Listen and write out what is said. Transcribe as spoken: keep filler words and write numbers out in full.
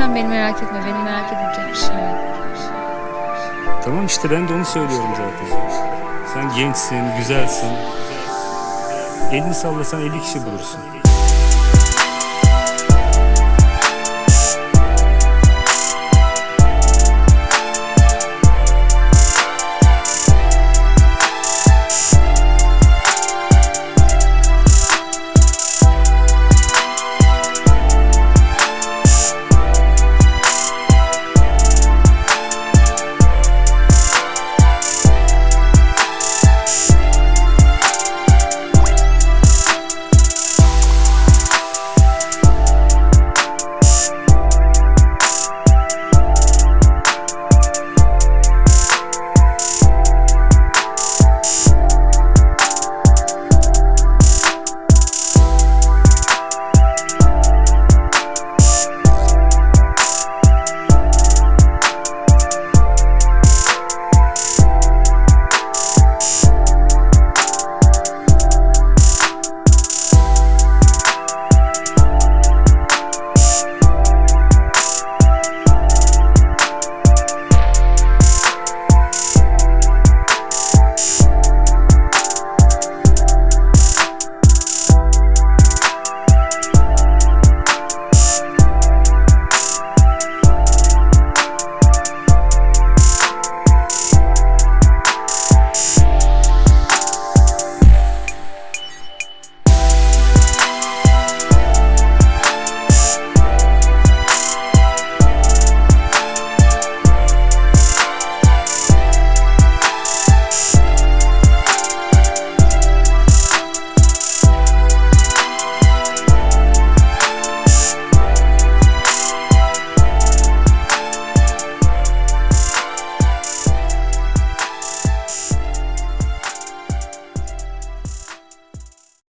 yüzden beni merak etme. Beni merak edilecek bir şey yok. Tamam işte, ben de onu söylüyorum zaten. Sen gençsin, güzelsin. Elini sallasan elli kişi bulursun.